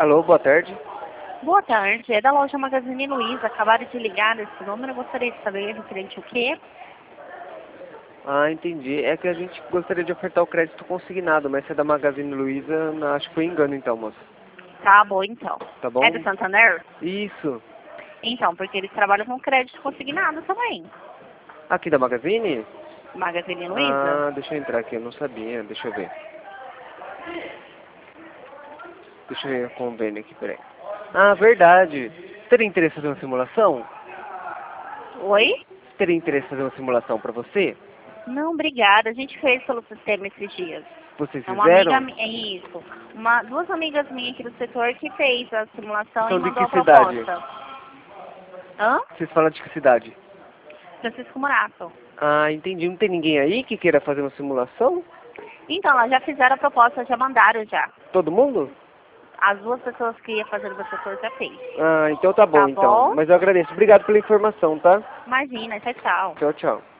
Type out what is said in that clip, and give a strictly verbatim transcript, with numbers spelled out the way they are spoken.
Alô, boa tarde. Boa tarde, é da loja Magazine Luiza. Acabaram de ligar nesse número. Eu gostaria de saber referente o quê? Ah, entendi. É que a gente gostaria de ofertar o crédito consignado, mas se é da Magazine Luiza, não, acho que foi engano então, moça. Tá bom, então. Tá bom? É do Santander? Isso. Então, porque eles trabalham com crédito consignado também. Aqui da Magazine? Magazine Luiza? Ah, deixa eu entrar aqui, eu não sabia, deixa eu ver. Deixa eu ver o convênio aqui, peraí. Ah, verdade. Teria interesse em fazer uma simulação? Oi? Teria interesse em fazer uma simulação pra você? Não, obrigada. A gente fez pelo sistema esses dias. Vocês É uma amiga fizeram? minha, é isso. Uma, duas amigas minhas aqui do setor que fez a simulação São e de mandou que a cidade? proposta. Hã? Vocês falam de que cidade? Francisco Morato. Ah, entendi. Não tem ninguém aí que queira fazer uma simulação? Então, elas já fizeram a proposta, já mandaram já. Todo mundo? As duas pessoas que iam fazer o meu setor já fez. Ah, então tá bom, Tá então. bom? Mas eu agradeço. Obrigado pela informação, tá? Imagina, tchau, tchau. Tchau, tchau.